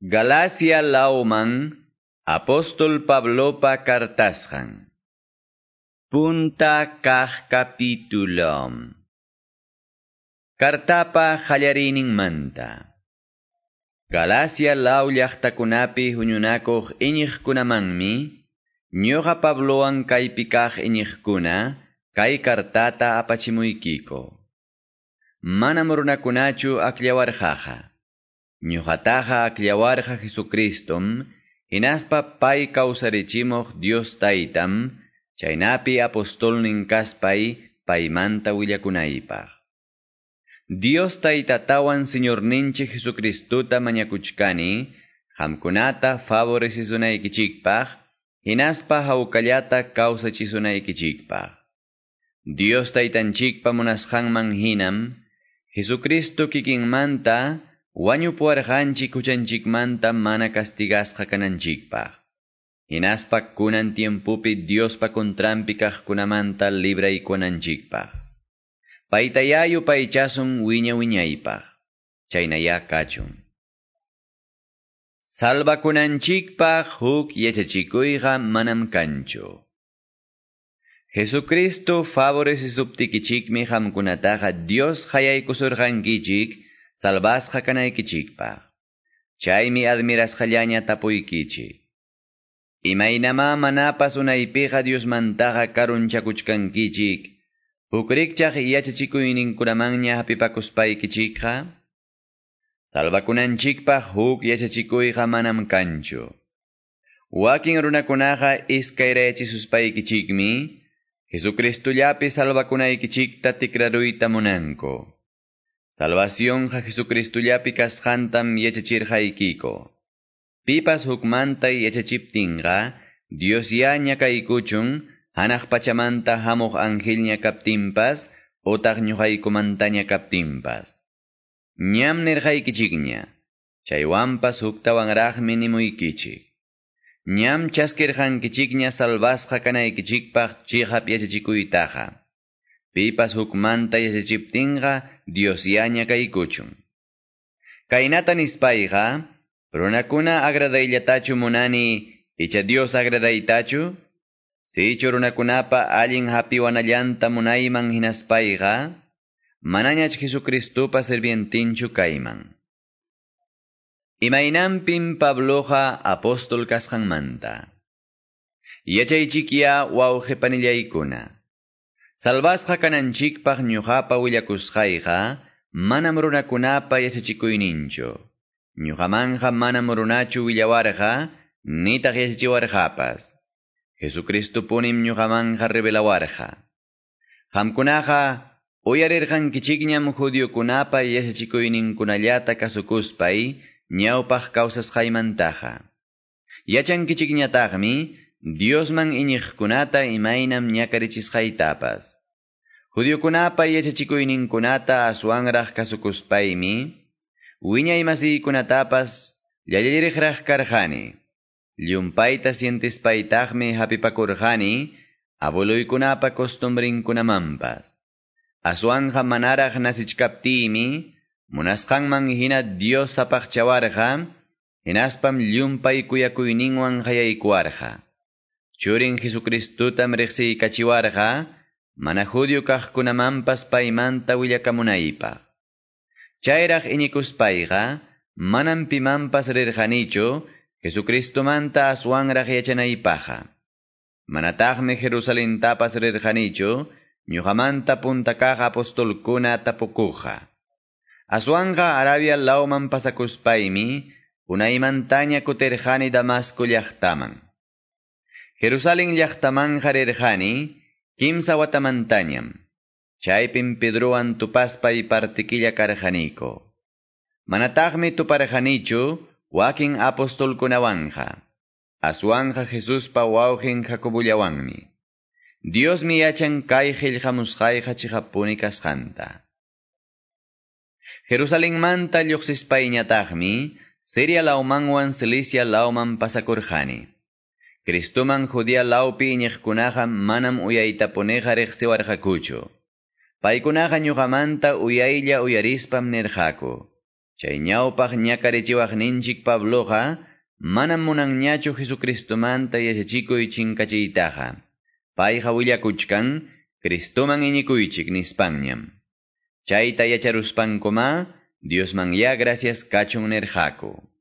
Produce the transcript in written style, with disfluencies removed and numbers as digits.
Galacia lauman Apóstol Pablopa cartasjan. Punta kah capitulum. Cartapa hallarinin manta. Galacia lau llaqtakunapi huñunakuq iñiqkunamanmi, ñuqa Pablowan kaypi kaq iñiqkuna, kay cartata apachimuykiko. Manam runakunachu akllawarqaqa. Ñuqataqa akllawarqa Jesucristom, hinaspa pay kawsarichimuq Dios Taytam, chaynapi apostolnin kaspay paymanta willakunaypaq. Dios Taytatawan Señorninchik Jesucristuta mañakuchkani, qamkunata favorecisunaykichikpaq, hinaspa hawkallata kawsachisunaykichikpaq. Dios Taytanchikpa munasqanman hinam, Jesucristo kikinmanta wañupuwarqanchik huchanchikmanta mana castigasqa kananchikpaq. Hinaspa kunan tiempupi Diospa kontrampi kaqkunamanta libraykunanchikpaq. Paytayayu paychasun wiñaypaq. Chaynaya kachun. Salvakunanchikpaq huk yachachikuyqa manam kanchu. Jesucristo favorecisuptikichikmi qamkunataqa Dios hayaykusurqankichik salvasqa kanaykichikpaq. Chaymi admirasqallaña tapuykichik. Imaynama manapas unaypiqa Diosmantaqa karunchakuchkankichik, hukrikchaq yachachikuyninkunamanña hapipakuspaykichikqa? Salvakunanchikpaq huk yachachikuyqa manam kanchu. Wakin runakunaqa iskayrayachisuspaykichikmi, Jesucristullapi salvakunaykichikta tikraruyta munanku. Salvacionqa Jesucristullapi kasqantam yachachirqaykiko. Pipas hukmanta yachachiptinqa, Dios ya ñakaykuchun, hanaq pachamanta hamuq angelña kaptinpas, otaq ñuqaykumantaña kaptinpas. Ñam nirqaykichikña, chaywanpas huktawanraqmi nimuykichik. Ñam chaskirqankichikña salvasqa kanaykichikpaq chiqap yachachikuytaqa. Pipas hukmanta yachachiptinqa, Dios ya ñakaykuchun. Kaynata nispayqa, runakuna agradayllatachu munani, icha Dios agradaytachu? Sichu runakunapa allin hapiwanallanta munayman hinaspayqa, manañach Jesucristupa sirvientinchu kayman. Imaynampin Pabloqa apóstol kasqanmanta. Yachaychikya wawqipanillaykuna. Salvasqa kananchikpaq ñuqapa willakusqayqa, manam runakunapa yachachikuyninchu. Ñuqamanqa manam runachu willawarqa, nitaq yachachiwarqapas. Jesucristupunim ñuqamanqa revelawarqa. Qamkunaqa uyarirqankichikñam judiokunapa yachachikuyninkunallata kasukuspay, ñawpaq kawsasqaymantaqa. Yachankichikñataqmi, Diosman iñiqkunata imaynam ñakarichisqaytapas. Judiokunapa yachachikuyninkunata aswanraq kasukuspaymi, wiñaymasiykunatapas llallirirqraq karqani. Llumpayta sientispaytaqmi hapipakurqani, abueluykunapa costumbrinkunamanpas. Aswanqa manaraq nasichkaptiymi, munasqanman hina Dios sapaqchawarqa, hinaspam llumpay kuyakuyninwan hayaykuwarqa. Churin Jesucristutam riqsiykachiwarqa, mana judio kaqkunamanpas paymanta willakamunaypaq. Chayraq iñikuspayqa, manam pimanpas rirqanichu, Jesucristumanta aswanraq yachanaypaqa. Manataqmi Jerusalentapas rirqanichu, ñuqamanta puntakaq apostolkuna tapukuqqa. Aswanqa Arabia lauman pasakuspaymi, unaymantaña kutirqani Damasco llaqtaman. Jerusalén llaqtamanqa rirqani, kimsa watamantañam. Chaypin Pedrowan tupaspay partiquilla karqaniko. Manataqmi tuparqanichu, wakin apostolkunawanqa. Aswanqa Jesuspa wawqin Jacobullawanmi. Diosmi yachan kay qillqamusqayqa chiqapuni kasqanta. Jerusalenmanta lluqsispayñataqmi, Siria laumanwan Cilicia lauman pasakurqani. Cristuman Judea laupi iñiqkunaqa manam uyaytapuneqa riqsiwarqakuchu. Paykunaqa ñuqamanta uyaylla uyarispam nirqaku. Chay ñawpaq ñakarichiwaqninchik Pabloqa manam munanñachu Jesucristomanta yachachikuy chinkachiytaqa. Payqa willakuchkan Cristoman iñikuychik nispanñam. Chayta yacharuspankuma Diosman ya gracias kachun nirqaku.